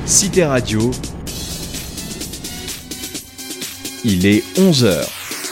Cité Radio, il est 11h.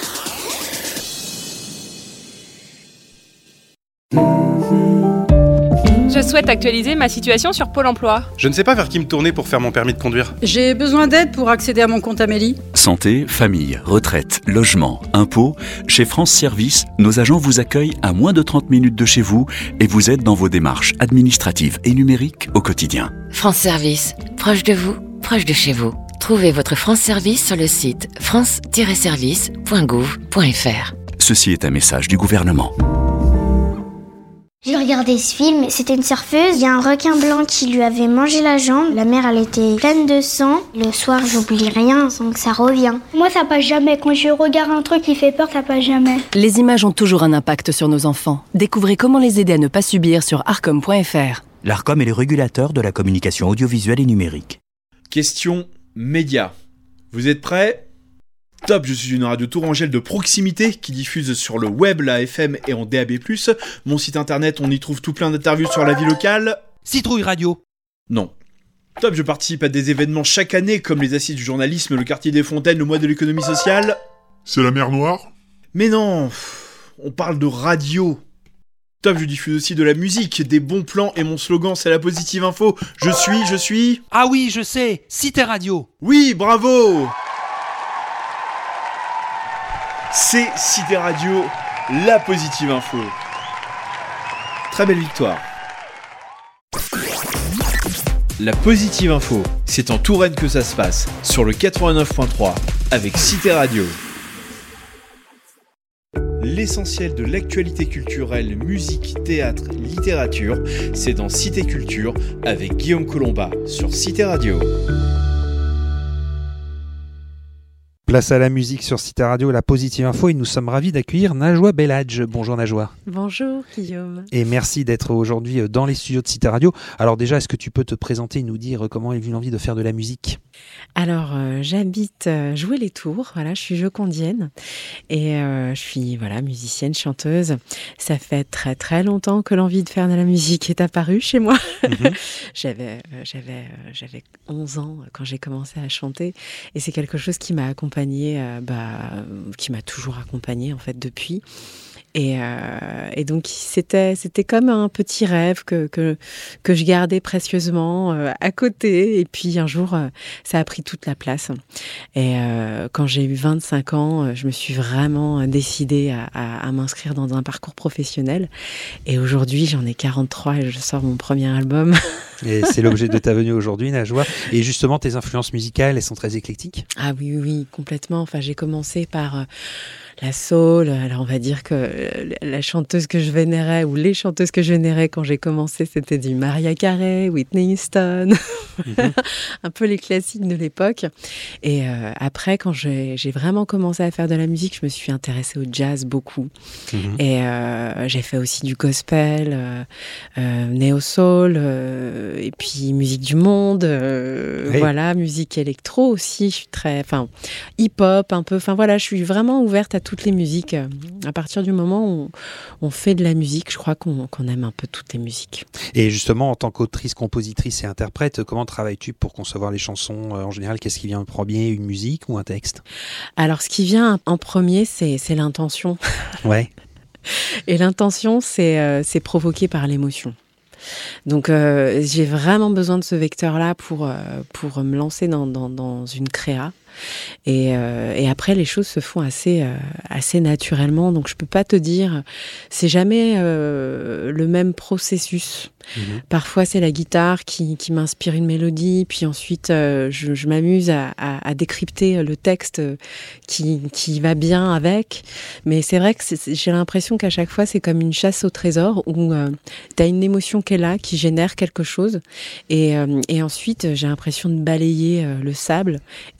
Je souhaite actualiser ma situation sur Pôle emploi. Je ne sais pas vers qui me tourner pour faire mon permis de conduire. J'ai besoin d'aide pour accéder à mon compte Amélie. Santé, famille, retraite, logement, impôts. Chez France Service, nos agents vous accueillent à moins de 30 minutes de chez vous et vous aident dans vos démarches administratives et numériques au quotidien. France Service, proche de vous, proche de chez vous. Trouvez votre France Service sur le site france-service.gouv.fr. Ceci est un message du gouvernement. J'ai regardé ce film, c'était une surfeuse, il y a un requin blanc qui lui avait mangé la jambe, la mer elle était pleine de sang. Le soir j'oublie rien, donc ça revient. Moi ça passe jamais, quand je regarde un truc qui fait peur, ça passe jamais. Les images ont toujours un impact sur nos enfants. Découvrez comment les aider à ne pas subir sur arcom.fr. L'Arcom est le régulateur de la communication audiovisuelle et numérique. Question média. Vous êtes prêts ? Top, je suis une radio tourangelle de proximité qui diffuse sur le web, la FM et en DAB+. Mon site internet, on y trouve tout plein d'interviews sur la vie locale. Citrouille Radio. Non. Top, je participe à des événements chaque année comme les Assises du journalisme, le quartier des Fontaines, le mois de l'économie sociale. C'est la mer Noire ? Mais non, on parle de radio. Top, je diffuse aussi de la musique, des bons plans et mon slogan c'est la positive info. Je suis... Ah oui, je sais, Cité Radio. Oui, bravo. C'est Cité Radio, la positive info. Très belle victoire. La positive info, c'est en Touraine que ça se passe, sur le 89.3, avec Cité Radio. L'essentiel de l'actualité culturelle, musique, théâtre, littérature, c'est dans Cité Culture, avec Guillaume Colomba, sur Cité Radio. Place à la musique sur Cité Radio, la positive info, et nous sommes ravis d'accueillir Najwa Belhadj. Bonjour Najwa. Bonjour Guillaume. Et merci d'être aujourd'hui dans les studios de Cité Radio. Alors déjà, est-ce que tu peux te présenter et nous dire comment est venue l'envie de faire de la musique ? Alors j'habite Joué-les-Tours, voilà, je suis jocondienne et je suis musicienne, chanteuse. Ça fait très très longtemps que l'envie de faire de la musique est apparue chez moi. J'avais 11 ans quand j'ai commencé à chanter et c'est quelque chose qui m'a accompagnée, qui m'a toujours accompagnée en fait depuis. Et donc c'était comme un petit rêve que je gardais précieusement à côté. Et puis un jour, ça a pris toute la place. Et quand j'ai eu 25 ans, je me suis vraiment décidée à m'inscrire dans un parcours professionnel. Et aujourd'hui, j'en ai 43 et je sors mon premier album. Et c'est l'objet de ta venue aujourd'hui, Najwa. Et justement, tes influences musicales, elles sont très éclectiques ? Ah oui, complètement. Enfin, j'ai commencé par... la soul, alors on va dire que la chanteuse que je vénérais ou les chanteuses que je vénérais quand j'ai commencé, c'était du Mariah Carey, Whitney Houston, un peu les classiques de l'époque. Et après, quand j'ai vraiment commencé à faire de la musique, je me suis intéressée au jazz beaucoup. Et j'ai fait aussi du gospel, néo-soul, et puis musique du monde, voilà, musique électro aussi. Je suis hip-hop un peu. Je suis vraiment ouverte à toutes les musiques. À partir du moment où on fait de la musique, je crois qu'on aime un peu toutes les musiques. Et justement, en tant qu'autrice, compositrice et interprète, comment travailles-tu pour concevoir les chansons ? En général, qu'est-ce qui vient en premier, une musique ou un texte ? Alors, ce qui vient en premier, c'est l'intention. Ouais. Et l'intention, c'est provoqué par l'émotion. Donc j'ai vraiment besoin de ce vecteur-là pour me lancer dans une créa. Et après, les choses se font assez naturellement. Donc, je peux pas te dire, c'est jamais le même processus. Parfois, c'est la guitare qui m'inspire une mélodie, puis ensuite, je m'amuse à décrypter le texte qui va bien avec. Mais c'est vrai que j'ai l'impression qu'à chaque fois, c'est comme une chasse au trésor où tu as une émotion qui est là, qui génère quelque chose. Et ensuite, j'ai l'impression de balayer le sable et de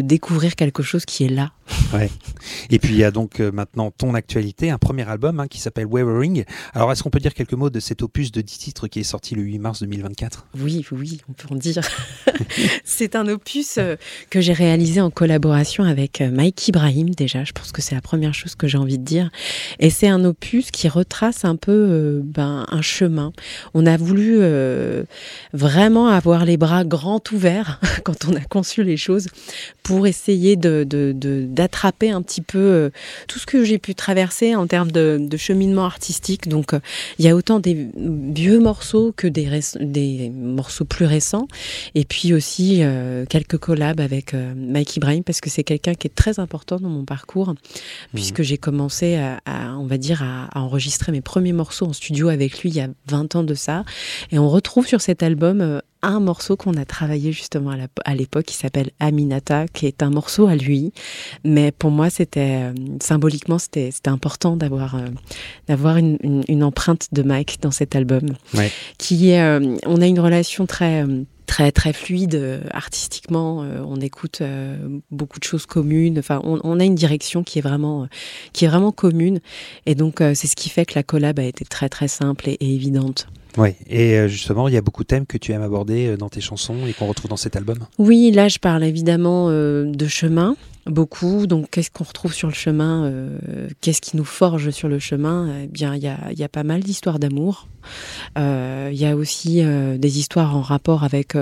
découvrir quelque chose qui est là. Ouais. Et puis il y a donc maintenant ton actualité, un premier album qui s'appelle Wavering. Alors est-ce qu'on peut dire quelques mots de cet opus de 10 titres qui est sorti le 8 mars 2024 ? Oui, on peut en dire. C'est un opus que j'ai réalisé en collaboration avec Mike Ibrahim déjà. Je pense que c'est la première chose que j'ai envie de dire. Et c'est un opus qui retrace un peu un chemin. On a voulu vraiment avoir les bras grands ouverts quand on a conçu les choses pour essayer d'attraper un petit peu tout ce que j'ai pu traverser en termes de cheminement artistique. Donc, il y a autant des vieux morceaux que des morceaux plus récents. Et puis aussi, quelques collabs avec Mike Ibrahim, parce que c'est quelqu'un qui est très important dans mon parcours, puisque j'ai commencé à enregistrer mes premiers morceaux en studio avec lui il y a 20 ans de ça. Et on retrouve sur cet album un morceau qu'on a travaillé justement à l'époque qui s'appelle Aminata, qui est un morceau à lui. Mais pour moi, symboliquement, c'était important d'avoir une empreinte de Mike dans cet album. Ouais. On a une relation très fluide artistiquement. On écoute beaucoup de choses communes. Enfin, on a une direction qui est vraiment commune. Et donc, c'est ce qui fait que la collab a été très très simple et évidente. Oui, et justement, il y a beaucoup de thèmes que tu aimes aborder dans tes chansons et qu'on retrouve dans cet album. Oui, là, je parle évidemment de chemin, beaucoup. Donc, qu'est-ce qu'on retrouve sur le chemin ? Qu'est-ce qui nous forge sur le chemin ? Eh bien, il y a pas mal d'histoires d'amour. Il y a aussi des histoires en rapport avec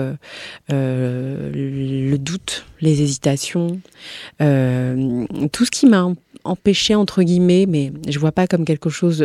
le doute, les hésitations, tout ce qui m'a empêché entre guillemets, mais je vois pas ça comme quelque chose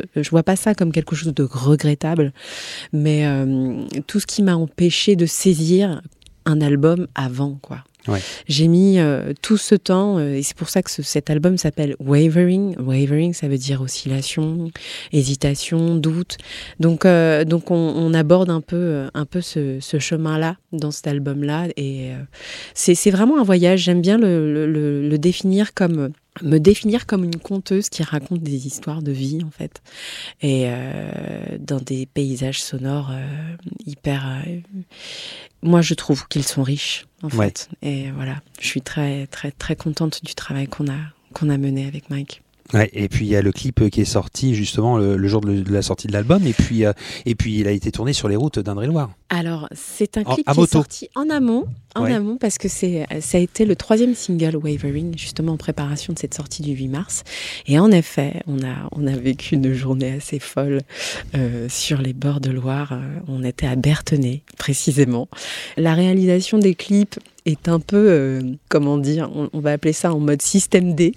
de regrettable, mais tout ce qui m'a empêché de saisir un album avant, quoi. Ouais. J'ai mis tout ce temps, et c'est pour ça que cet album s'appelle Wavering. Wavering, ça veut dire oscillation, hésitation, doute. Donc on aborde un peu ce chemin-là dans cet album-là, et c'est vraiment un voyage. J'aime bien me définir comme une conteuse qui raconte des histoires de vie, en fait, et dans des paysages sonores hyper. Moi, je trouve qu'ils sont riches, en fait. Et voilà, je suis très très très contente du travail qu'on a mené avec Mike. Ouais, et puis il y a le clip qui est sorti justement le jour de la sortie de l'album, et puis il a été tourné sur les routes d'Indre-et-Loire. Alors c'est un clip qui est sorti en amont, parce que ça a été le 3e single Wavering, justement en préparation de cette sortie du 8 mars. Et en effet, on a vécu une journée assez folle sur les bords de Loire. On était à Berthenay, précisément. La réalisation des clips est un peu, on va appeler ça en mode système D.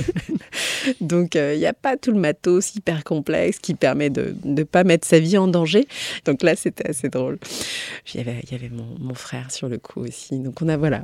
Donc, il n'y a pas tout le matos hyper complexe qui permet de ne pas mettre sa vie en danger. Donc là, c'était assez drôle. Il y avait mon frère sur le coup aussi. Donc, on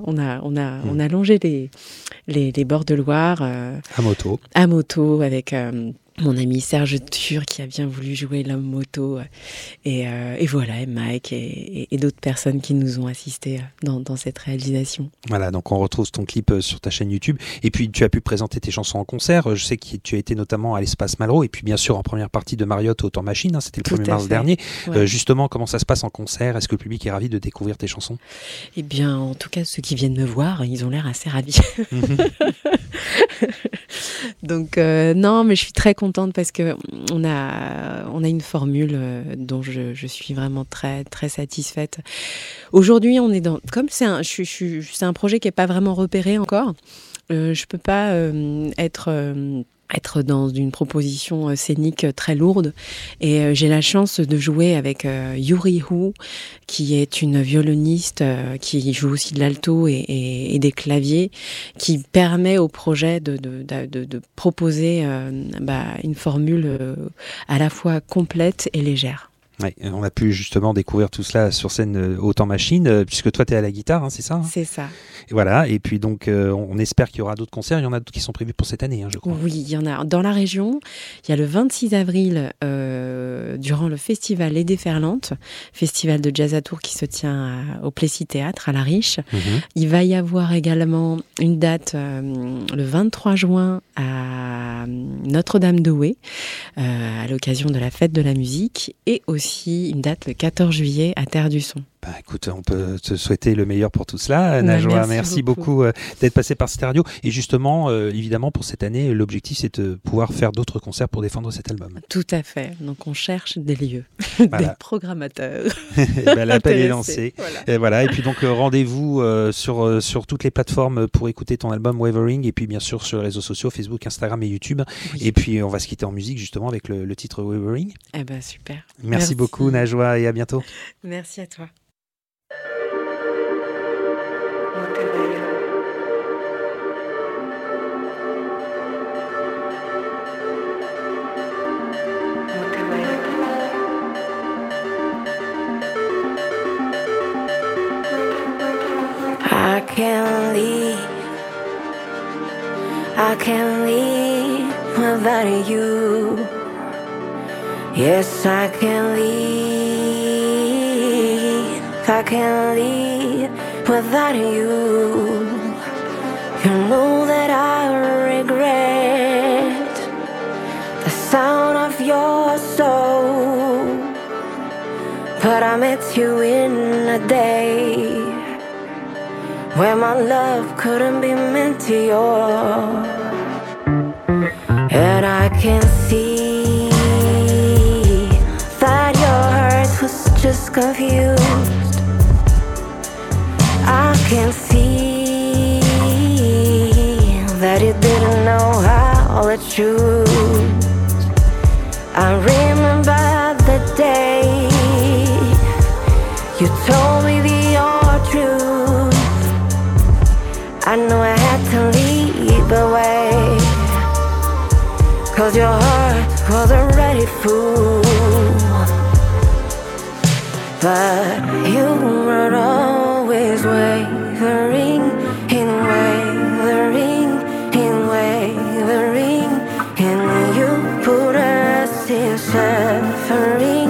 a longé les bords de Loire. À moto, avec mon ami Serge Tur qui a bien voulu jouer l'homme moto. Et voilà, et Mike et d'autres personnes qui nous ont assistés dans cette réalisation. Voilà, donc on retrouve ton clip sur ta chaîne YouTube. Et puis, tu as pu présenter tes chansons en concert. Je sais que tu as été notamment à l'Espace Malraux et puis bien sûr en première partie de Marriott au Temps Machine. C'était le 1er mars dernier. Ouais. Justement, comment ça se passe en concert ? Est-ce que le public est ravi de découvrir tes chansons ? Eh bien, en tout cas, ceux qui viennent me voir, ils ont l'air assez ravis. Donc, non, mais je suis très contente parce que on a une formule dont je suis vraiment très très satisfaite. Aujourd'hui, on est c'est un projet qui est pas vraiment repéré encore. Je peux pas être dans une proposition scénique très lourde, et j'ai la chance de jouer avec Yuri Hu, qui est une violoniste qui joue aussi de l'alto et des claviers, qui permet au projet de proposer une formule à la fois complète et légère. Ouais, on a pu justement découvrir tout cela sur scène au Temps Machine, puisque toi tu es à la guitare, c'est ça ? C'est ça. Et voilà, et puis donc on espère qu'il y aura d'autres concerts. Il y en a d'autres qui sont prévus pour cette année, je crois. Oui, il y en a dans la région. Il y a le 26 avril, durant le festival Les Déferlantes, festival de jazz à Tours qui se tient au Plessis Théâtre à La Riche. Il va y avoir également une date le 23 juin à Notre-Dame-de-Houet, à l'occasion de la fête de la musique, et aussi une date le 14 juillet à Terre du Son. Écoute, on peut te souhaiter le meilleur pour tout cela. Najwa, merci beaucoup d'être passé par cette radio. Et justement, évidemment, pour cette année, l'objectif, c'est de pouvoir faire d'autres concerts pour défendre cet album. Tout à fait. Donc, on cherche des lieux, des programmateurs. L'appel est lancé. Voilà. Et puis donc, rendez-vous sur toutes les plateformes pour écouter ton album Wavering. Et puis, bien sûr, sur les réseaux sociaux, Facebook, Instagram et YouTube. Oui. Et puis, on va se quitter en musique, justement, avec le titre Wavering. Super. Merci beaucoup, Najwa, et à bientôt. Merci à toi. I can't leave without you. Yes, I can't leave without you. You know that I regret the sound of your soul, but I met you in a day where my love couldn't be meant to yours. And I can see that your heart was just confused. I can see that you didn't know how to choose. I remember the day you told me the old truth. I knew I had to lead the way, 'cause your heart was already full. But you were always wavering, and you put us in suffering,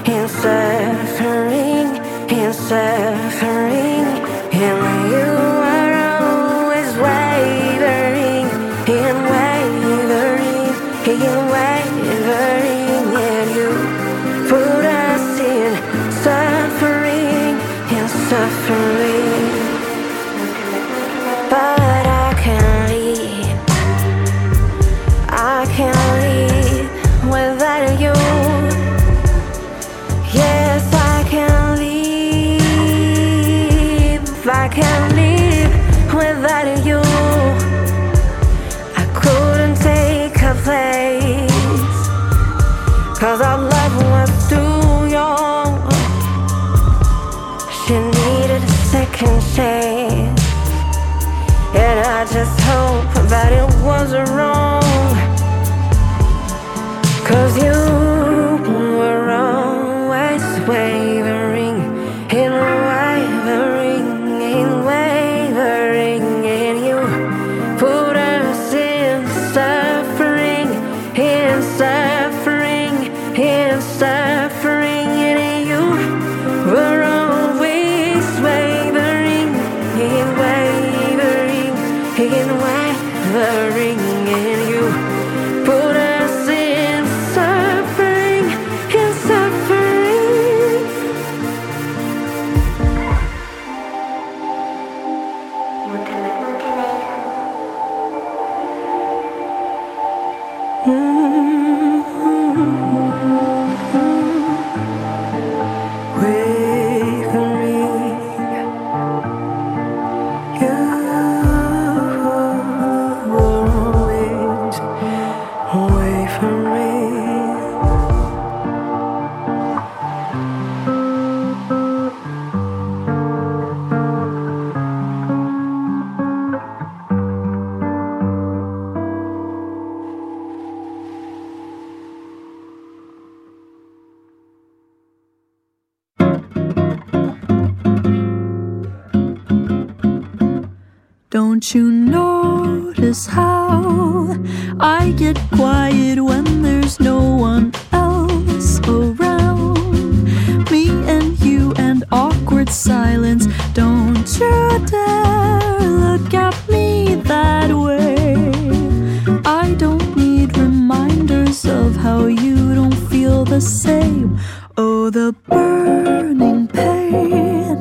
and you were always wavering, and you put us in suffering. But I can't leave without you. Yes, I can't leave without you. I couldn't take her place, 'cause our love was too young. She needed a second chance, and I just hope that it wasn't wrong, 'cause you were always wavering, and you put us in suffering, and you were always wavering, and you put us in suffering. Don't you notice how I get quiet when there's no one else around? Me and you and awkward silence. Don't you dare look at me that way. I don't need reminders of how you don't feel the same. Oh, the burning pain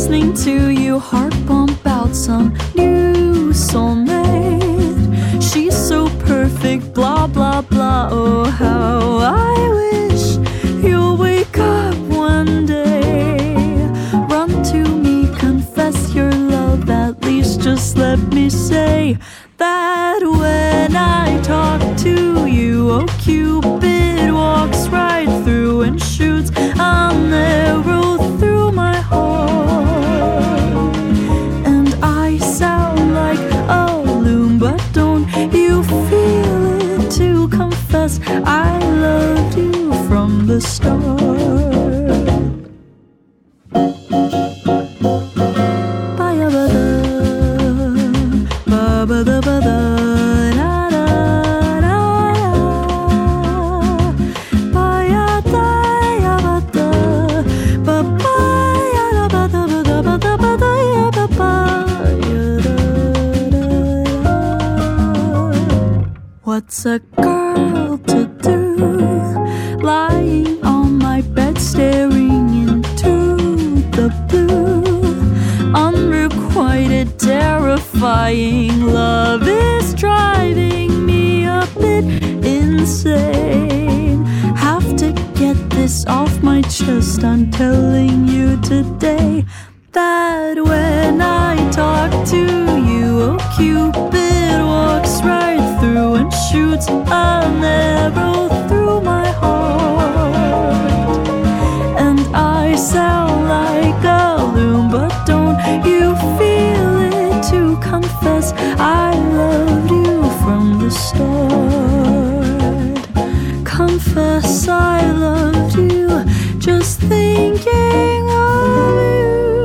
listening to you heart pump out some new soulmate. She's so perfect, blah blah blah. Oh, how I wish you'll wake up one day. Run to me, confess your love. At least just let me say that when I talk to you, oh Cupid walks right through and shoots an arrow through my heart. And I sound like a loon, but don't you feel it to confess I loved you from the start. What's a girl to do, lying on my bed staring into the blue? Unrequited, terrifying love is driving me a bit insane. Have to get this off my chest, I'm telling you today that when I talk to you, oh Cupid walks right through and shoots an arrow through my heart. And I sound like a loon, but don't you feel it to confess I loved you from the start. Confess I loved you, just thinking of you.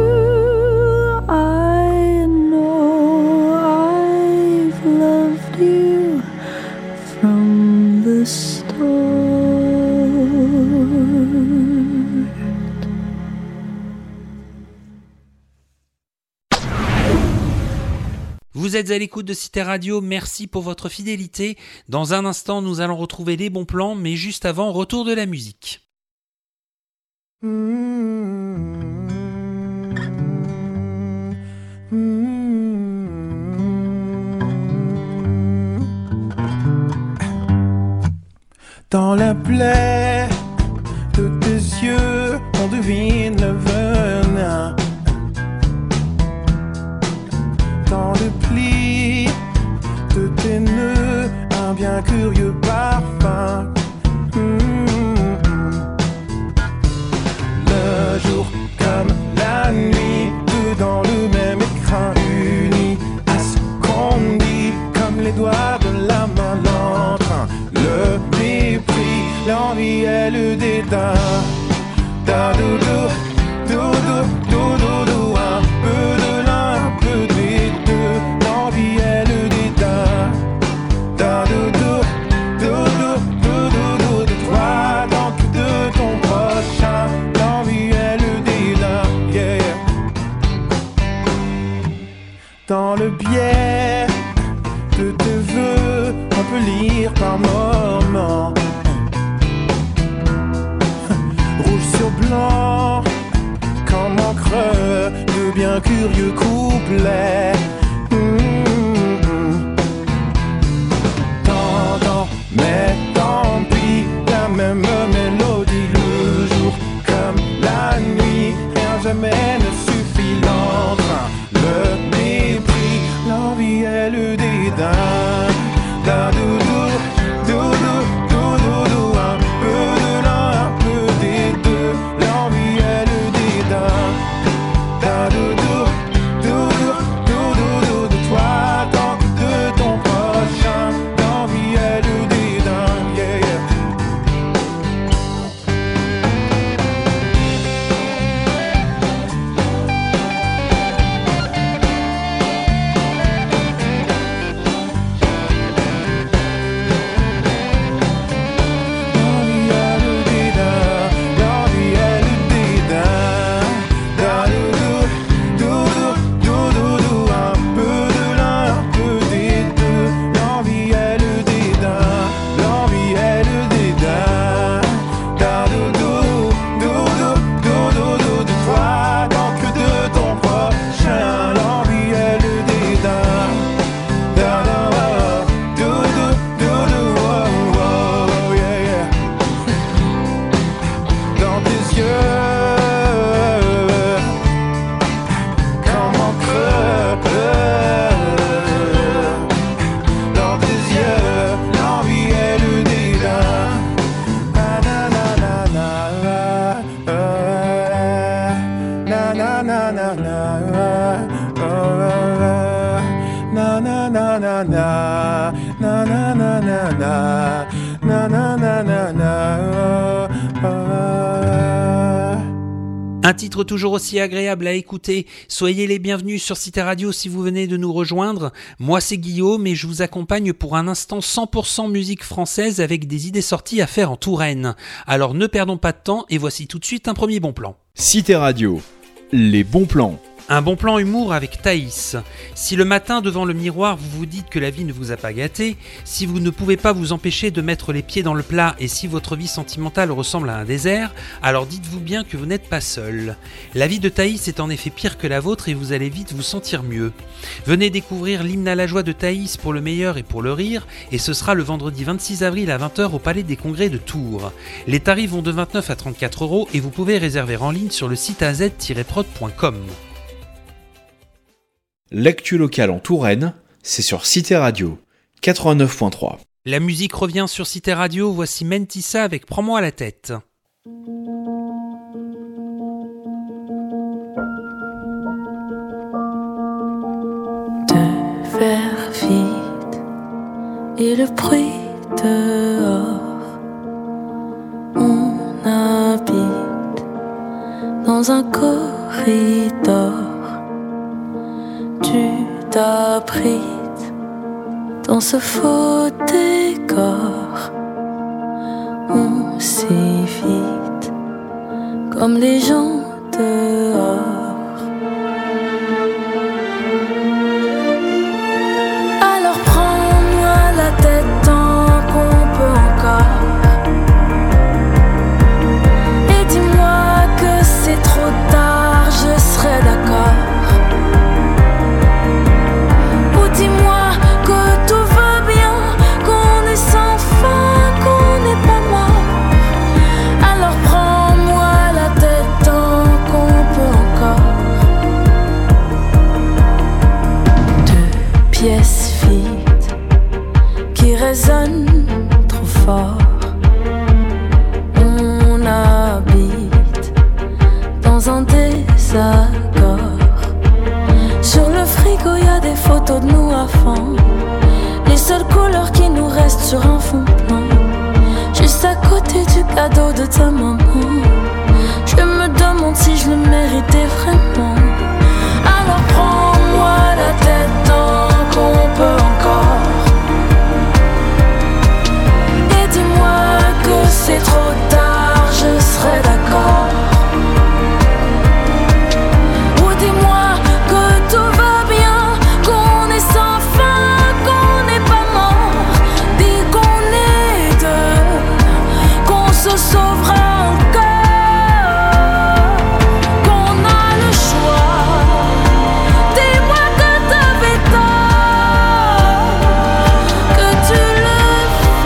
I know I've loved you from the start. Vous êtes à l'écoute de Cité Radio, merci pour votre fidélité. Dans un instant, nous allons retrouver les bons plans, mais juste avant, retour de la musique. Dans la plaie de tes yeux, on devine le venin. Dans le pli de tes nœuds, un bien curieux parfum. Le jour comme la nuit, deux dans le même écran, unis à ce qu'on dit, comme les doigts de la main, l'emprunt, le mépris, l'envie et le dédain. Da doudou, doudou, doudou, dou, un peu de l'un, un peu des deux, l'envie et le dédain. Da doudou, doudou, doudou, doudou, de toi, donc de ton prochain, l'envie et le dédain, yeah, yeah. Dans le biais de tes vœux, on peut lire par moments rouge sur blanc, comme encre de bien curieux couplets. T'entends, mais tant pis, la même mélodie, le jour comme la nuit, rien jamais ne suffit, l'entrain, le mépris, l'envie et le dédain. Da doudou, doudou, doudou, dou, un peu de l'un, un peu des deux, l'envie et le dédain. Da doudou, doudou, doudou, dou, de toi, tant que de ton prochain, l'envie et le dédain. Un titre toujours aussi agréable à écouter. Soyez les bienvenus sur Cité Radio si vous venez de nous rejoindre. Moi c'est Guillaume et je vous accompagne pour un instant 100% musique française avec des idées sorties à faire en Touraine. Alors ne perdons pas de temps et voici tout de suite un premier bon plan. Cité Radio, les bons plans. Un bon plan humour avec Thaïs. Si le matin devant le miroir vous vous dites que la vie ne vous a pas gâté, si vous ne pouvez pas vous empêcher de mettre les pieds dans le plat et si votre vie sentimentale ressemble à un désert, alors dites-vous bien que vous n'êtes pas seul. La vie de Thaïs est en effet pire que la vôtre et vous allez vite vous sentir mieux. Venez découvrir l'hymne à la joie de Thaïs pour le meilleur et pour le rire et ce sera le vendredi 26 avril à 20h au Palais des Congrès de Tours. Les tarifs vont de 29 à 34 € et vous pouvez réserver en ligne sur le site az-prod.com. L'actu locale en Touraine, c'est sur Cité Radio 89.3. La musique revient sur Cité Radio, voici Mentissa avec Prends-moi la tête. De faire vite et le bruit dehors, on habite dans un corridor. Tu t'abrites dans ce faux décor. On s'évite comme les gens dehors. Alors prends-moi la tête tant qu'on peut encore. Et dis-moi que c'est trop tard, je serai d'accord. Dis-moi que tout va bien, qu'on est sans fin, qu'on n'est pas mort. Alors prends-moi la tête tant qu'on peut encore. Deux pièces vides qui résonnent trop fort. On habite dans un désaccord. Sur le frigo y'a des photos de nous à fond. Les seules couleurs qui nous restent sur un fond blanc. Juste à côté du cadeau de ta maman. Je me demande si je le méritais vraiment. Alors prends-moi la tête tant qu'on peut encore. Et dis-moi que c'est trop tard, je serai d'accord. Ou dis-moi que tout va bien, qu'on est sans fin, qu'on n'est pas mort. Dis qu'on est deux, qu'on se sauvera encore, qu'on a le choix. Dis-moi que t'avais tort, que tu le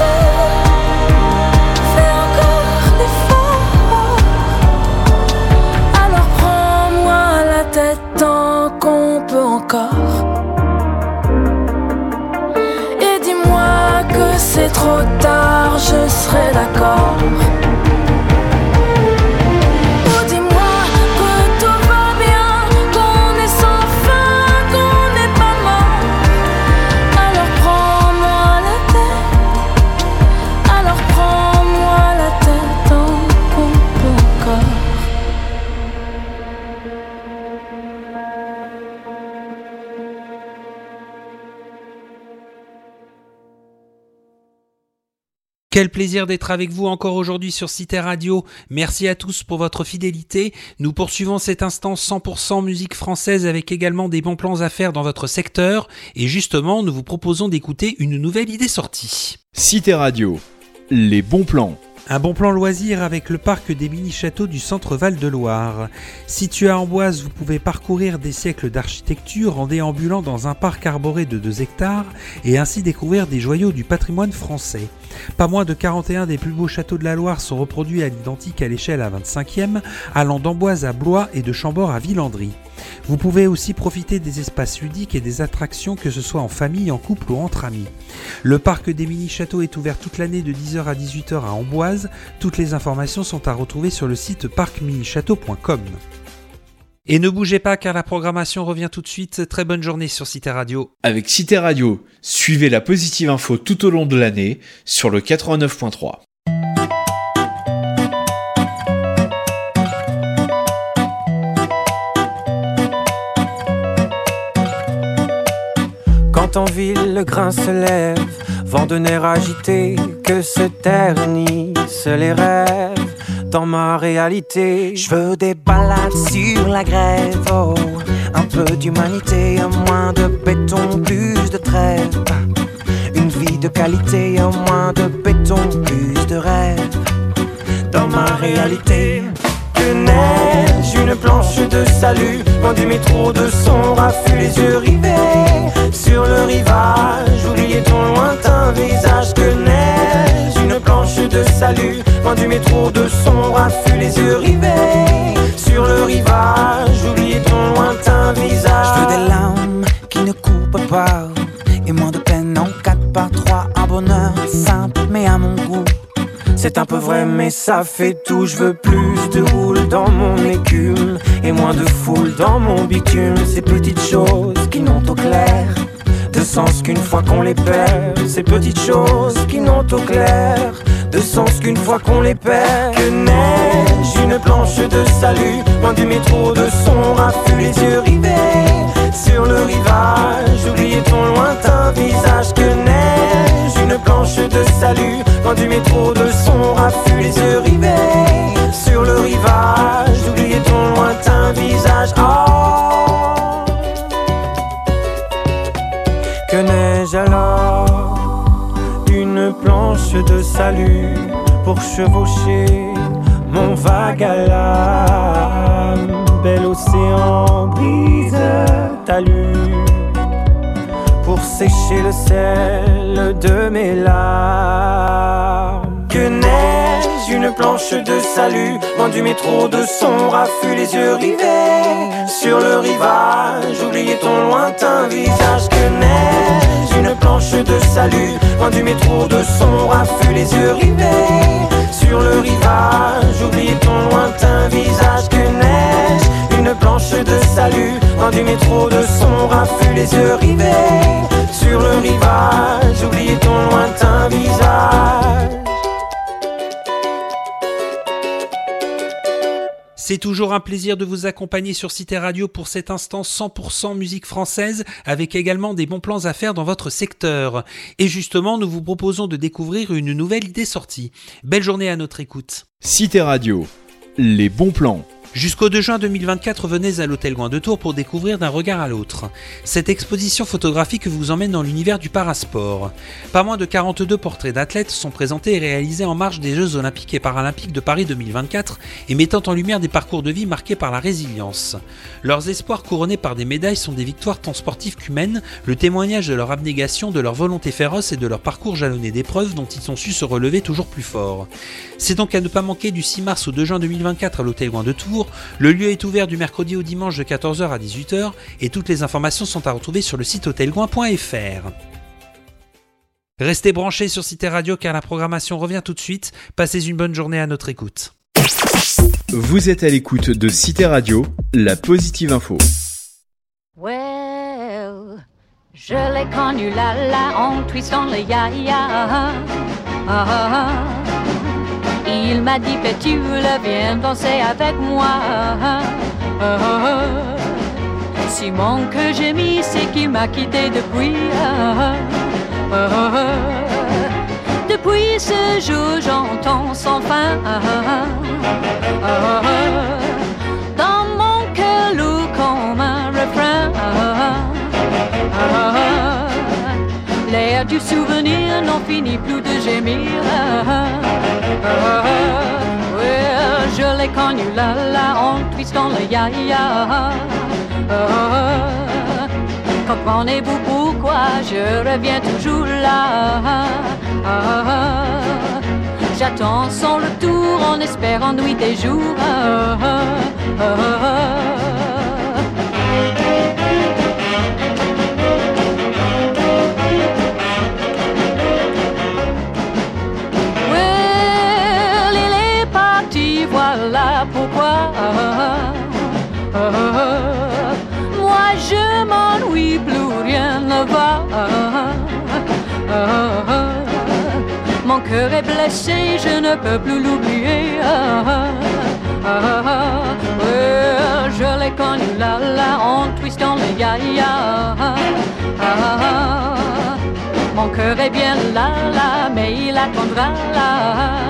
fais encore l'effort. Alors prends-moi la tête tant qu'on peut encore. Et dis-moi que c'est trop tard, je serai d'accord. Ou dis-moi que tout va bien, qu'on est sans fin, qu'on n'est pas mort. Alors prends-moi la tête. Alors prends-moi la tête tant qu'on peut encore. Quel plaisir d'être avec vous encore aujourd'hui sur Cité Radio. Merci à tous pour votre fidélité. Nous poursuivons cet instant 100% musique française avec également des bons plans à faire dans votre secteur. Et justement, nous vous proposons d'écouter une nouvelle idée sortie. Cité Radio, les bons plans. Un bon plan loisir avec le parc des mini-châteaux du centre Val-de-Loire. Situé à Amboise, vous pouvez parcourir des siècles d'architecture en déambulant dans un parc arboré de 2 hectares et ainsi découvrir des joyaux du patrimoine français. Pas moins de 41 des plus beaux châteaux de la Loire sont reproduits à l'identique à l'échelle à 25e, allant d'Amboise à Blois et de Chambord à Villandry. Vous pouvez aussi profiter des espaces ludiques et des attractions, que ce soit en famille, en couple ou entre amis. Le parc des mini-châteaux est ouvert toute l'année de 10h à 18h à Amboise. Toutes les informations sont à retrouver sur le site parcminichâteau.com. Et ne bougez pas car la programmation revient tout de suite. Très bonne journée sur Cité Radio. Avec Cité Radio, suivez la positive info tout au long de l'année sur le 89.3. Quand en ville le grain se lève, vent de nerfs agités, que se ternissent les rêves. Dans ma réalité, je veux des balades sur la grève, oh, un peu d'humanité, un moins de béton, plus de trêve. Une vie de qualité, un moins de béton, plus de rêve. Dans ma réalité, que neige, une planche de salut, loin du métro de son raffut, les yeux rivés sur le rivage, oubliez ton lointain visage. Que neige, une planche de salut, loin du métro de son raffut, les yeux rivés sur le rivage, oubliez ton lointain visage. Je veux des larmes qui ne coupent pas et moins de peine en 4x3, un bonheur simple mais à mon goût. C'est un peu vrai mais ça fait tout. Je veux plus de houle dans mon écume et moins de foule dans mon bitume. Ces petites choses qui n'ont au clair de sens qu'une fois qu'on les perd. Ces petites choses qui n'ont au clair de sens qu'une fois qu'on les perd. Que neige, une planche de salut, loin du métro de son raffut, les yeux rivés sur le rivage, oubliez ton lointain visage. Que neige, une planche de salut, loin du métro de son raffut, les yeux rivés sur le rivage, oubliez ton lointain visage. Oh, que neige alors, une planche de salut pour chevaucher mon vague à l'âme. Bel océan brise talus pour sécher le sel de mes larmes. Que neige, une planche de salut, loin du métro de son raffut, les yeux rivés sur le rivage, oubliez ton lointain visage. Que neige, une planche de salut, loin du métro de son raffut, les yeux rivés sur le rivage, oubliez ton lointain visage. Que neige, une planche de salut, loin du métro de son raffut, les yeux rivés sur le rivage, oubliez ton lointain visage. C'est toujours un plaisir de vous accompagner sur Cité Radio pour cet instant 100% musique française, avec également des bons plans à faire dans votre secteur. Et justement, nous vous proposons de découvrir une nouvelle idée sortie. Belle journée à notre écoute. Cité Radio, les bons plans. Jusqu'au 2 juin 2024, venez à l'hôtel Gouin de Tours pour découvrir d'un regard à l'autre. Cette exposition photographique vous emmène dans l'univers du parasport. Pas moins de 42 portraits d'athlètes sont présentés et réalisés en marge des Jeux Olympiques et Paralympiques de Paris 2024 et mettant en lumière des parcours de vie marqués par la résilience. Leurs espoirs couronnés par des médailles sont des victoires tant sportives qu'humaines, le témoignage de leur abnégation, de leur volonté féroce et de leur parcours jalonné d'épreuves dont ils ont su se relever toujours plus fort. C'est donc à ne pas manquer du 6 mars au 2 juin 2024 à l'hôtel Gouin de Tours. Le lieu est ouvert du mercredi au dimanche de 14h à 18h et toutes les informations sont à retrouver sur le site hôtelgouin.fr. Restez branchés sur Cité Radio car la programmation revient tout de suite. Passez une bonne journée à notre écoute. Vous êtes à l'écoute de Cité Radio, la positive info. Well, je l'ai connu là en twistant le ya-ya. Il m'a dit peux-tu le viens danser avec moi. Si mon cœur j'ai mis c'est qu'il m'a quitté depuis. Depuis ce jour j'entends sans fin. Dans mon cœur lourd comme un refrain. L'air du souvenir n'en finit plus de gémir. l'ai connu là, là, en twistant le ya-ya. Comprenez-vous pourquoi je reviens toujours là? J'attends son retour en espérant nuit et jour. Well, il est parti, voilà pourquoi. Moi je m'ennuie, plus rien ne va. Mon cœur est blessé, je ne peux plus l'oublier. Je l'ai connu là, là, en twistant le ya-ya. Mon cœur est bien là, là, mais il attendra là.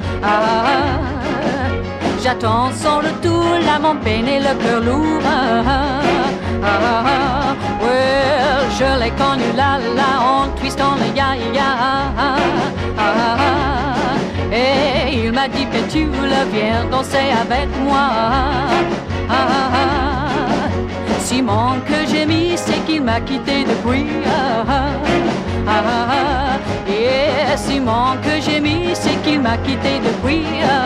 J'attends son retour, là, mon peine et le cœur lourd. Je l'ai connu là, là, en twistant le ya-ya. Et il m'a dit que tu le viens danser avec moi. Simon que j'ai mis, c'est qu'il m'a quitté depuis. Et Simon que j'ai mis, c'est qu'il m'a quitté depuis.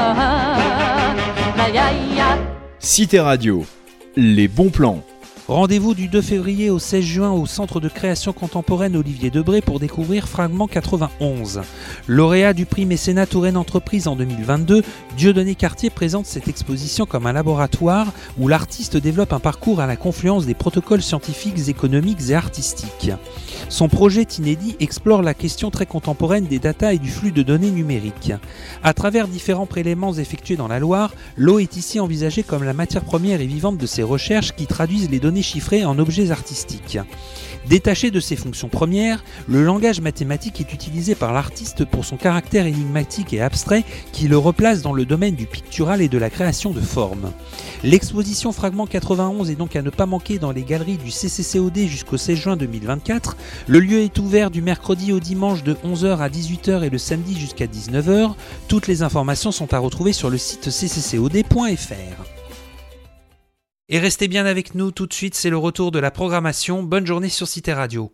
Cité Radio, les bons plans. Rendez-vous du 2 février au 16 juin au Centre de création contemporaine Olivier Debré pour découvrir Fragment 91. Lauréat du prix Mécénat Touraine Entreprise en 2022, Dieudonné Cartier présente cette exposition comme un laboratoire où l'artiste développe un parcours à la confluence des protocoles scientifiques, économiques et artistiques. Son projet inédit explore la question très contemporaine des data et du flux de données numériques. À travers différents prélèvements effectués dans la Loire, l'eau est ici envisagée comme la matière première et vivante de ses recherches qui traduisent les données chiffrées en objets artistiques. Détaché de ses fonctions premières, le langage mathématique est utilisé par l'artiste pour son caractère énigmatique et abstrait qui le replace dans le domaine du pictural et de la création de formes. L'exposition Fragment 91 est donc à ne pas manquer dans les galeries du CCCOD jusqu'au 16 juin 2024. Le lieu est ouvert du mercredi au dimanche de 11h à 18h et le samedi jusqu'à 19h. Toutes les informations sont à retrouver sur le site cccod.fr. Et restez bien avec nous, tout de suite c'est le retour de la programmation. Bonne journée sur Cité Radio.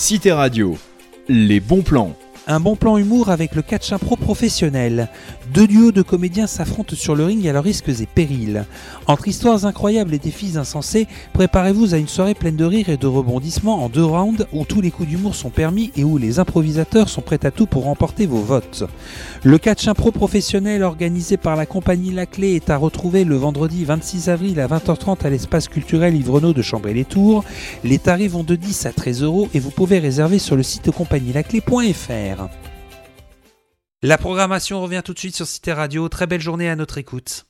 Cité Radio, les bons plans. Un bon plan humour avec le catch impro professionnel. 2 duos de comédiens s'affrontent sur le ring à leurs risques et périls. Entre histoires incroyables et défis insensés, préparez-vous à une soirée pleine de rires et de rebondissements en 2 rounds où tous les coups d'humour sont permis et où les improvisateurs sont prêts à tout pour remporter vos votes. Le catch impro professionnel organisé par la compagnie La Clé est à retrouver le vendredi 26 avril à 20h30 à l'espace culturel Yves-Renaud de Chambray-les-Tours. Les tarifs vont de 10 à 13 € et vous pouvez réserver sur le site compagnielaclé.fr. La programmation revient tout de suite sur Cité Radio. Très belle journée à notre écoute.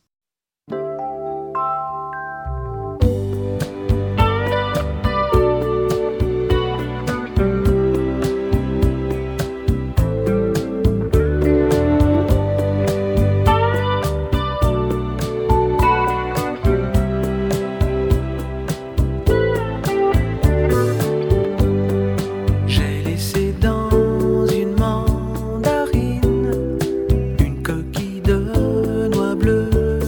Bleu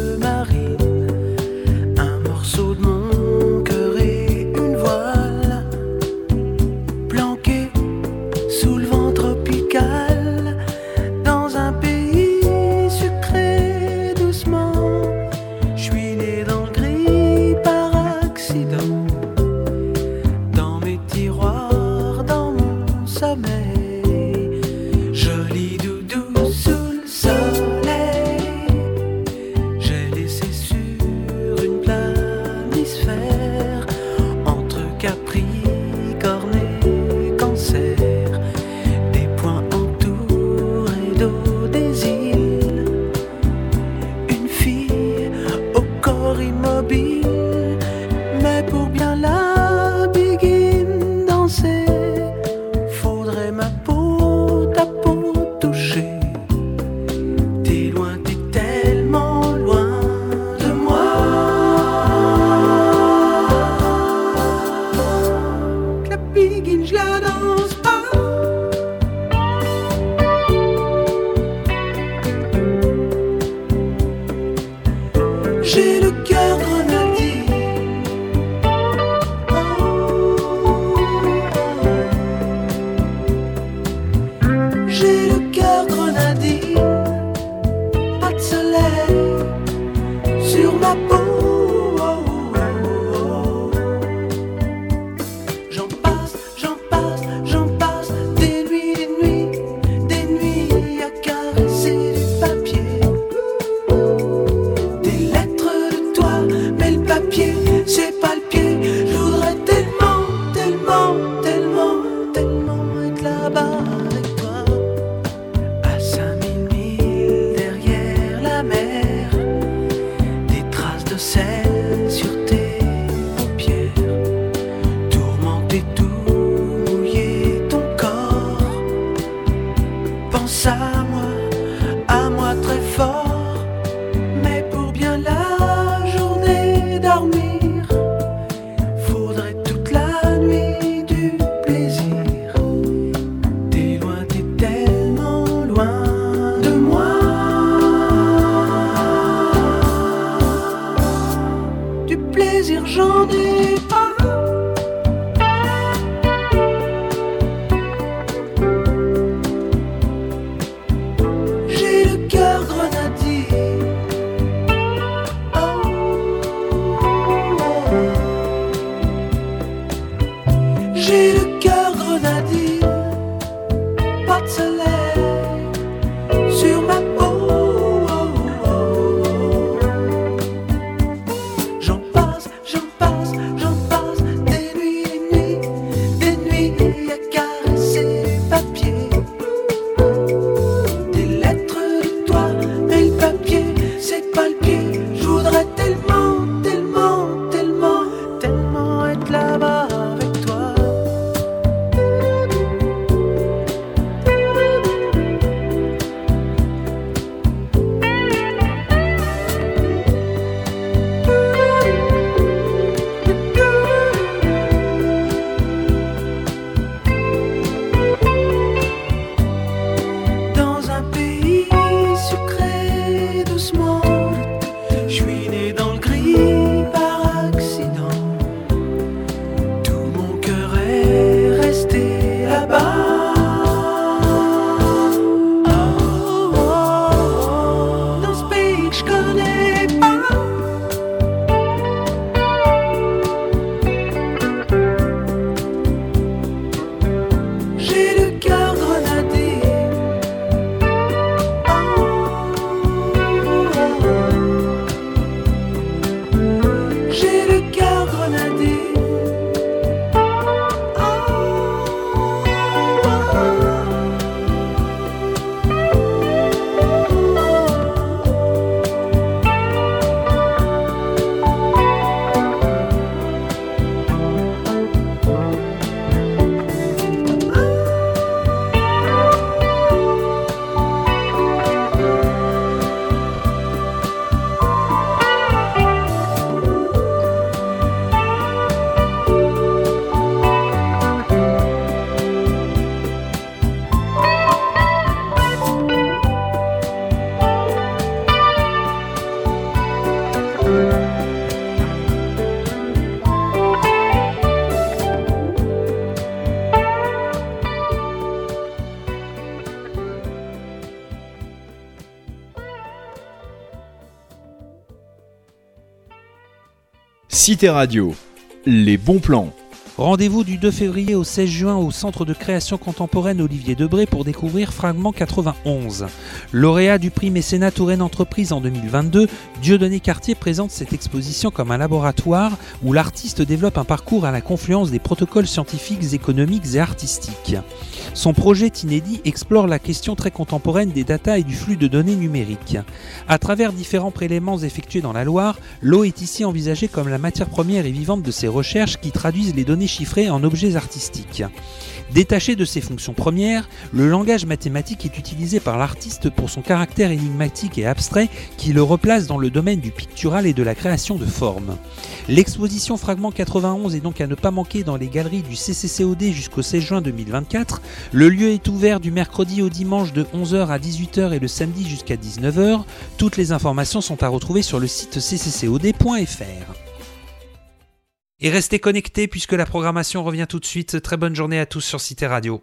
Cité Radio, les bons plans. Rendez-vous du 2 février au 16 juin au Centre de création contemporaine Olivier Debré pour découvrir Fragment 91. Lauréat du prix Mécénat Touraine Entreprise en 2022, Dieudonné Cartier présente cette exposition comme un laboratoire où l'artiste développe un parcours à la confluence des protocoles scientifiques, économiques et artistiques. Son projet inédit explore la question très contemporaine des data et du flux de données numériques. À travers différents prélèvements effectués dans la Loire, l'eau est ici envisagée comme la matière première et vivante de ses recherches qui traduisent les données chiffrées en objets artistiques. Détaché de ses fonctions premières, le langage mathématique est utilisé par l'artiste pour son caractère énigmatique et abstrait qui le replace dans le domaine du pictural et de la création de formes. L'exposition Fragment 91 est donc à ne pas manquer dans les galeries du CCCOD jusqu'au 16 juin 2024. Le lieu est ouvert du mercredi au dimanche de 11h à 18h et le samedi jusqu'à 19h. Toutes les informations sont à retrouver sur le site cccod.fr. Et restez connectés puisque la programmation revient tout de suite. Très bonne journée à tous sur Cité Radio.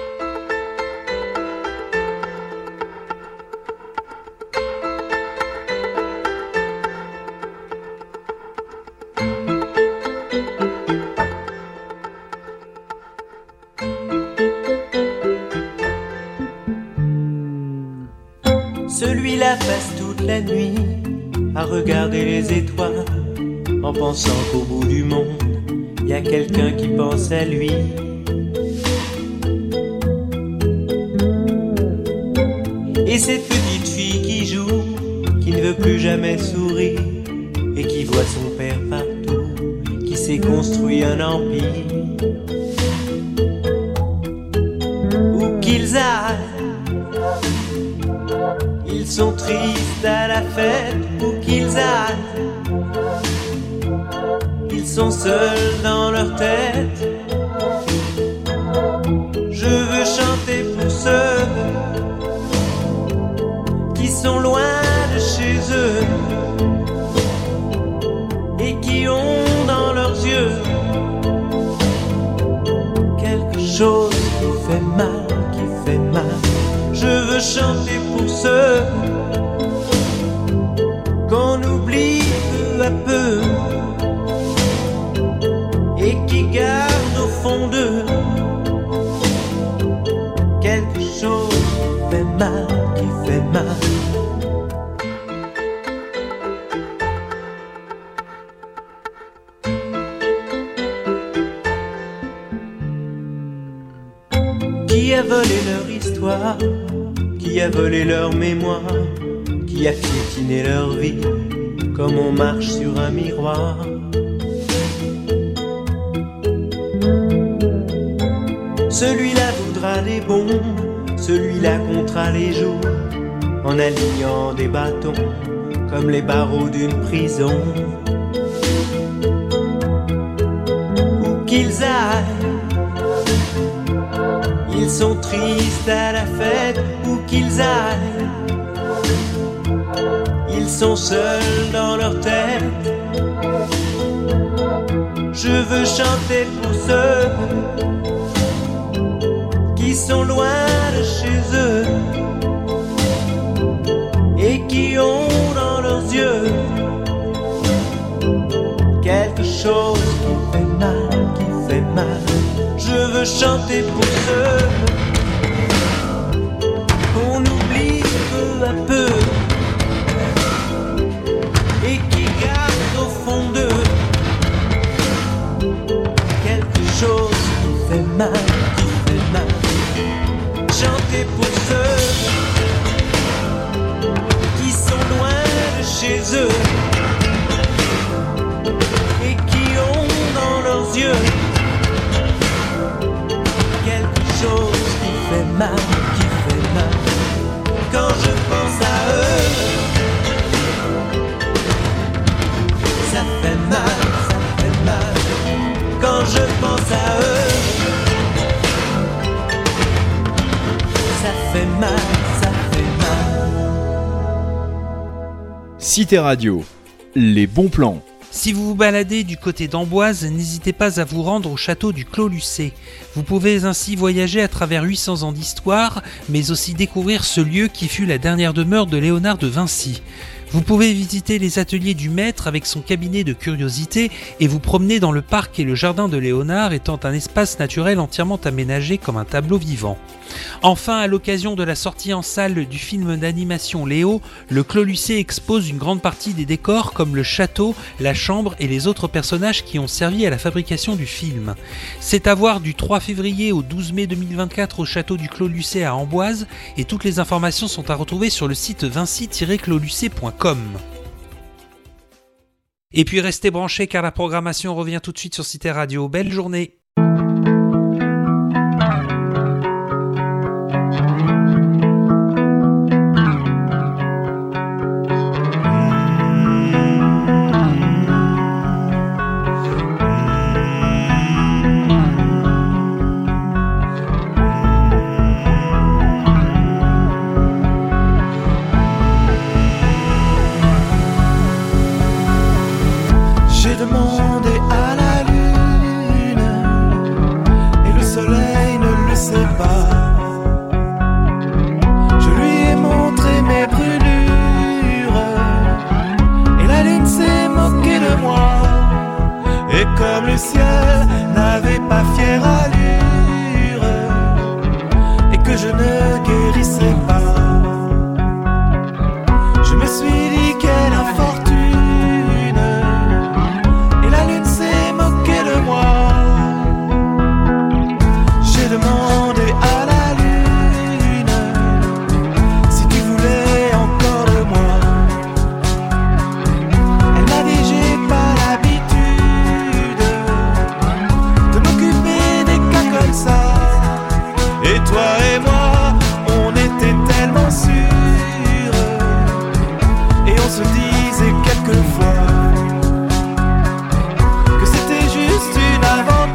Celui-là passe toute la nuit à regarder les étoiles, en pensant qu'au bout du monde, y a quelqu'un qui pense à lui. Et cette petite fille qui joue, qui ne veut plus jamais sourire, et qui voit son père partout, qui s'est construit un empire. Où qu'ils aillent, ils sont tristes à la fête, où qu'ils aillent. Ils sont seuls dans leur tête. Je veux chanter pour ceux qui sont loin de chez eux et qui ont dans leurs yeux quelque chose qui fait mal, qui fait mal. Je veux chanter pour ceux qu'on oublie peu à peu et qui gardent au fond d'eux quelque chose qui fait mal, qui fait mal. Qui a volé leur histoire, qui a volé leur mémoire, qui a piétiné leur vie comme on marche sur un miroir. Celui-là voudra des bombes, celui-là comptera les jours, en alignant des bâtons comme les barreaux d'une prison. Où qu'ils aillent, ils sont tristes à la fête. Où qu'ils aillent, ils sont seuls dans leur tête. Je veux chanter pour ceux qui sont loin de chez eux et qui ont dans leurs yeux quelque chose qui fait mal, qui fait mal. Je veux chanter pour ceux qu'on oublie peu à peu et qui gardent au fond d'eux quelque chose qui fait mal, qui fait mal. Chanter pour ceux qui sont loin de chez eux et qui ont dans leurs yeux quelque chose qui fait mal, qui fait mal. Quand je pense à eux, ça fait mal, ça fait mal. Quand je pense à eux, ça fait mal, ça fait mal. Cité Radio, les bons plans. Si vous vous baladez du côté d'Amboise, n'hésitez pas à vous rendre au château du Clos Lucé. Vous pouvez ainsi voyager à travers 800 ans d'histoire, mais aussi découvrir ce lieu qui fut la dernière demeure de Léonard de Vinci. Vous pouvez visiter les ateliers du maître avec son cabinet de curiosités et vous promener dans le parc et le jardin de Léonard étant un espace naturel entièrement aménagé comme un tableau vivant. Enfin, à l'occasion de la sortie en salle du film d'animation Léo, le Clos Lucé expose une grande partie des décors comme le château, la chambre et les autres personnages qui ont servi à la fabrication du film. C'est à voir du 3 février au 12 mai 2024 au château du Clos Lucé à Amboise et toutes les informations sont à retrouver sur le site vinci-closlucé.com. Et puis restez branchés car la programmation revient tout de suite sur Cité Radio. Belle journée. J'ai demandé à la lune et le soleil ne le sait pas. Je lui ai montré mes brûlures et la lune s'est moquée de moi. Et comme le ciel n'avait pas fière allure et que je ne guérissais pas, je me suis dit quelle infortune. Demandé à la lune si tu voulais encore de moi. Elle m'a dit j'ai pas l'habitude de m'occuper des cas comme ça. Et toi et moi, on était tellement sûrs et on se disait quelquefois que c'était juste une aventure.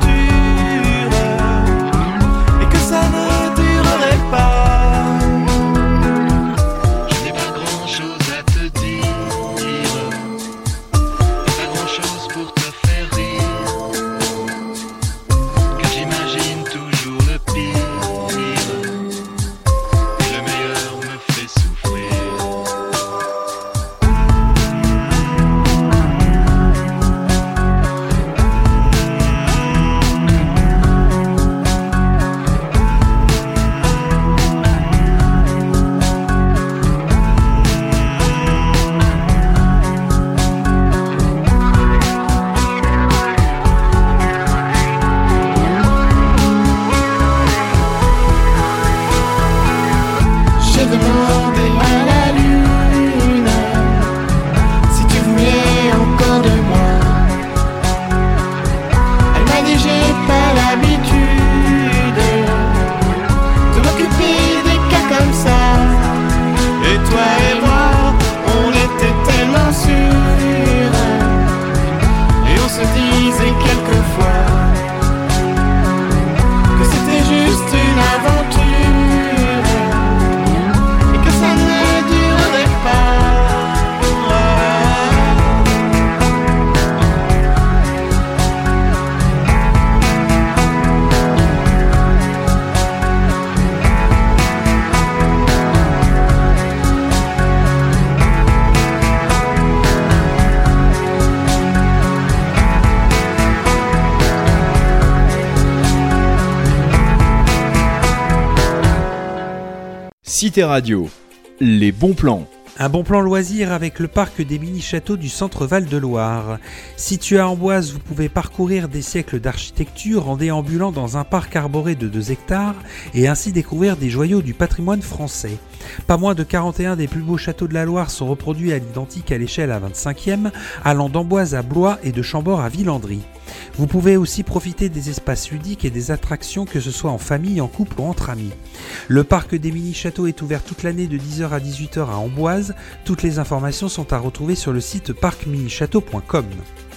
Cité Radio, les bons plans. Un bon plan loisir avec le parc des mini-châteaux du centre Val-de-Loire. Situé à Amboise, vous pouvez parcourir des siècles d'architecture en déambulant dans un parc arboré de 2 hectares et ainsi découvrir des joyaux du patrimoine français. Pas moins de 41 des plus beaux châteaux de la Loire sont reproduits à l'identique à l'échelle à 25e, allant d'Amboise à Blois et de Chambord à Villandry. Vous pouvez aussi profiter des espaces ludiques et des attractions, que ce soit en famille, en couple ou entre amis. Le parc des mini-châteaux est ouvert toute l'année de 10h à 18h à Amboise. Toutes les informations sont à retrouver sur le site parcminichâteau.com.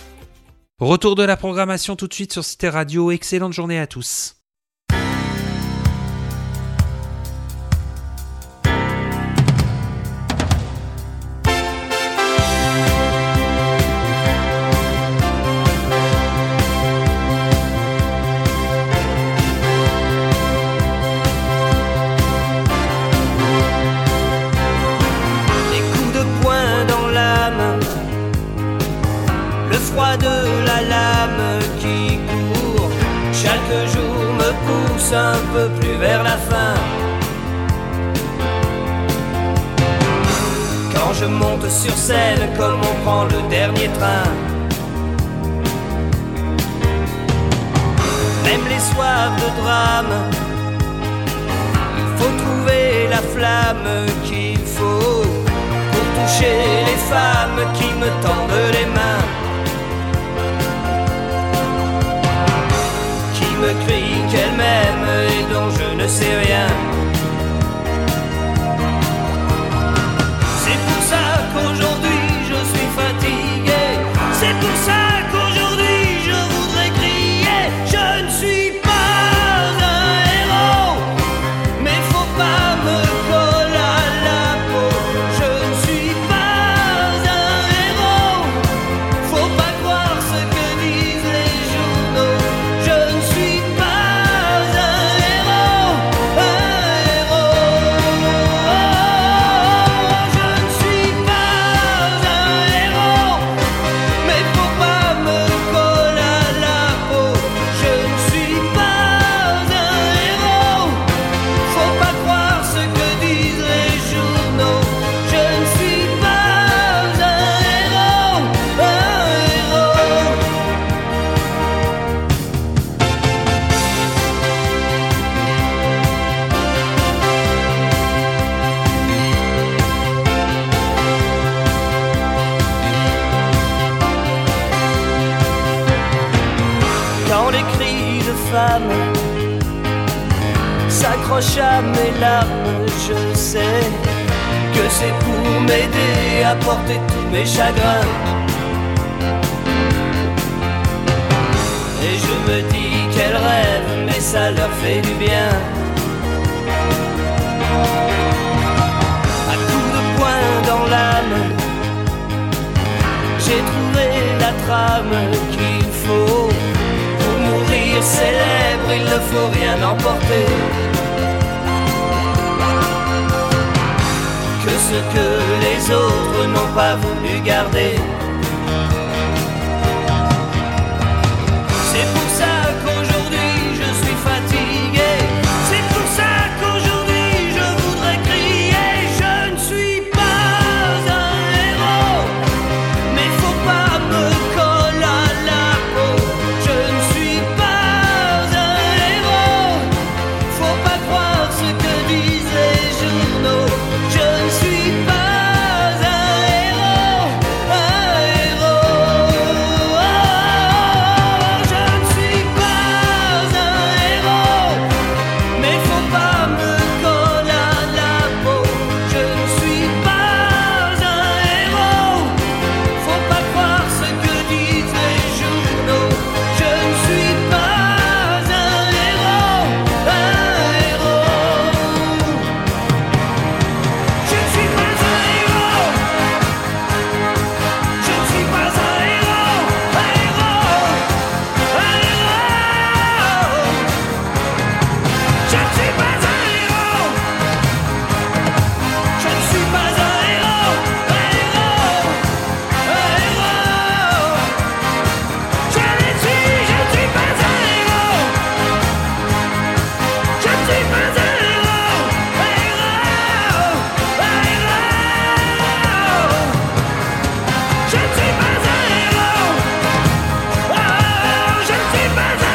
Retour de la programmation tout de suite sur Cité Radio. Excellente journée à tous. Des coups de poing dans la poids de la lame qui court chaque jour me pousse un peu plus vers la fin. Quand je monte sur scène comme on prend le dernier train, même les soirs de drame, il faut trouver la flamme qu'il faut pour toucher les femmes qui me tendent les mains, qui me crient qu'elles m'aiment et dont je ne sais rien. C'est pour ça qu'aujourd'hui je suis fatigué, c'est pour ça qu'aujourd'hui je voudrais crier. Je ne suis pas un héros, mais faut pas me coller à la peau. Je ne suis pas un héros, faut pas croire ce que disent les journaux. Je ne suis pas un héros, je ne suis pas un héros, mais faut pas me coller à la peau. Je ne suis pas un héros, faut pas croire ce que disent les journaux. Je ne suis pas un héros, Quand les cris de femmes s'accrochent à mes larmes, je sais que c'est pour m'aider à porter tous mes chagrins. Et je me dis qu'elles rêvent, mais ça leur fait du bien. À coups de poing dans l'âme, j'ai trouvé la trame qu'il faut. Pour mourir célèbre, il ne faut rien emporter que ce que les autres n'ont pas voulu garder. C'est pour ça qu'aujourd'hui je suis fatigué, c'est pour ça qu'aujourd'hui je voudrais crier. Je ne suis pas un héros, mais faut pas me coller à la peau. Je ne suis pas un héros, faut pas croire ce que disent les journaux. Je ne suis pas un héros, je ne suis pas un héros, mais faut pas me coller à la peau. Je ne suis pas un héros, faut pas croire ce que disent les journaux. Je ne suis pas un héros, je ne suis pas un héros, je ne suis pas un héros, je ne suis pas un héros, je ne suis pas un héros, je l'ai dit, je ne suis pas un héros, je ne suis pas un héros, je ne suis pas un héros, je ne suis pas un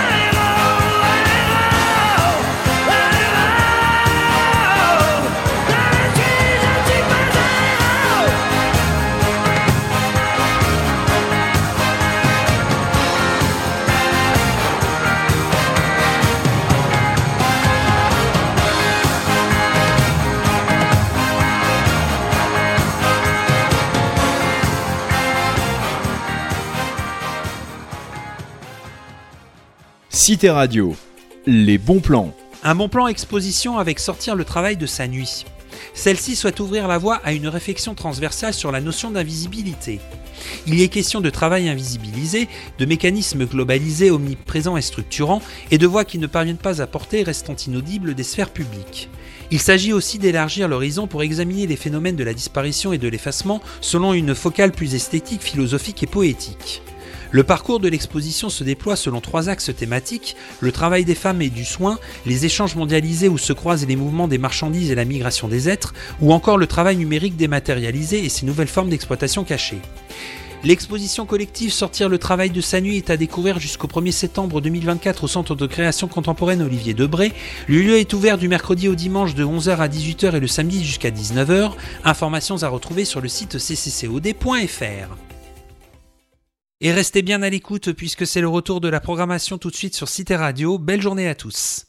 Cité Radio, les bons plans. Un bon plan exposition avec sortir le travail de sa nuit. Celle-ci souhaite ouvrir la voie à une réflexion transversale sur la notion d'invisibilité. Il y est question de travail invisibilisé, de mécanismes globalisés, omniprésents et structurants, et de voix qui ne parviennent pas à porter, restant inaudibles des sphères publiques. Il s'agit aussi d'élargir l'horizon pour examiner les phénomènes de la disparition et de l'effacement selon une focale plus esthétique, philosophique et poétique. Le parcours de l'exposition se déploie selon 3 axes thématiques, le travail des femmes et du soin, les échanges mondialisés où se croisent les mouvements des marchandises et la migration des êtres, ou encore le travail numérique dématérialisé et ses nouvelles formes d'exploitation cachée. L'exposition collective Sortir le travail de sa nuit est à découvrir jusqu'au 1er septembre 2024 au Centre de création contemporaine Olivier Debré. Le lieu est ouvert du mercredi au dimanche de 11h à 18h et le samedi jusqu'à 19h. Informations à retrouver sur le site cccod.fr. Et restez bien à l'écoute puisque c'est le retour de la programmation tout de suite sur Cité Radio. Belle journée à tous.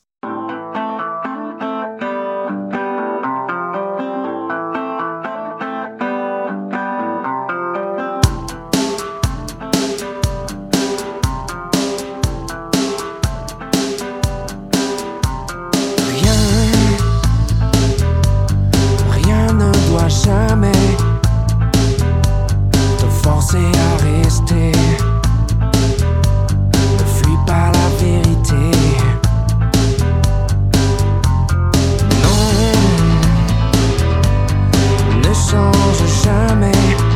Jamais te forcer à rester. Ne fuis pas la vérité. Non, ne change jamais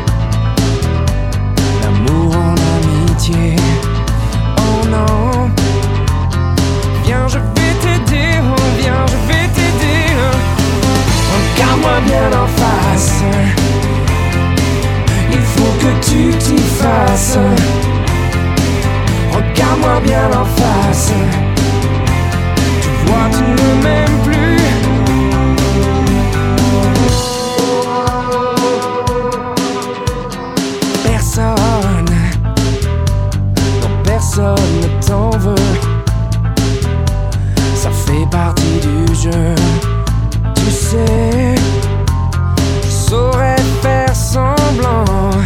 l'amour en amitié. Oh non, viens, je vais t'aider. Oh, viens, je vais t'aider. Regarde-moi bien en face. Il faut que tu t'y fasses. Regarde-moi bien en face. Tu vois, tu ne m'aimes plus. Personne, non, personne ne t'en veut. Ça fait partie du jeu. Tu sais, je saurais faire semblant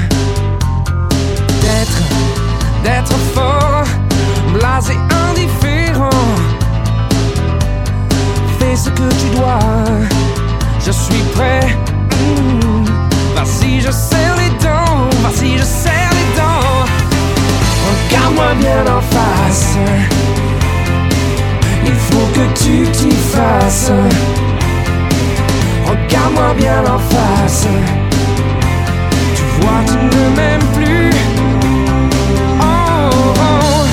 d'être fort, blasé, indifférent. Fais ce que tu dois, je suis prêt. Vas-y, je serre les dents, vas-y, je serre les dents. Regarde-moi bien en face. Il faut que tu t'y fasses. Regarde-moi bien en face. Tu vois, tu ne m'aimes plus. Oh, oh.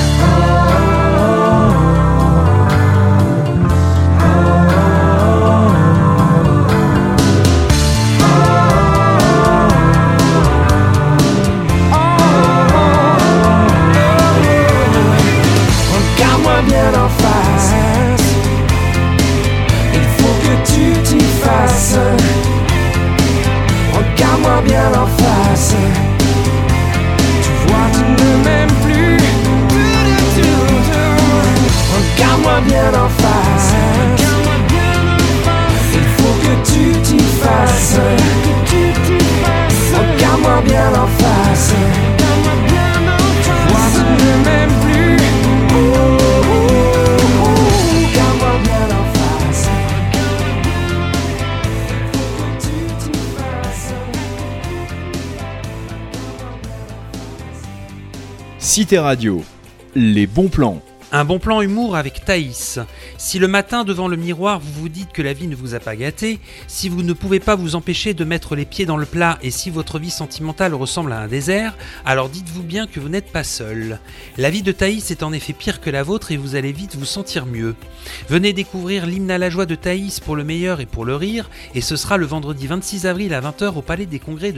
Regarde-moi bien en face. Il faut que tu t'y fasses. Regarde-moi bien en face. Tu vois, tu ne m'aimes plus. Regarde-moi bien en face. Il faut que tu t'y fasses. Regarde-moi bien en face. Tu vois, tu ne m'aimes plus. Regarde-moi bien en face. Cité Radio, les bons plans. Un bon plan humour avec Thaïs. Si le matin devant le miroir vous vous dites que la vie ne vous a pas gâté, si vous ne pouvez pas vous empêcher de mettre les pieds dans le plat et si votre vie sentimentale ressemble à un désert, alors dites-vous bien que vous n'êtes pas seul. La vie de Thaïs est en effet pire que la vôtre et vous allez vite vous sentir mieux. Venez découvrir l'hymne à la joie de Thaïs pour le meilleur et pour le rire et ce sera le vendredi 26 avril à 20h au Palais des Congrès de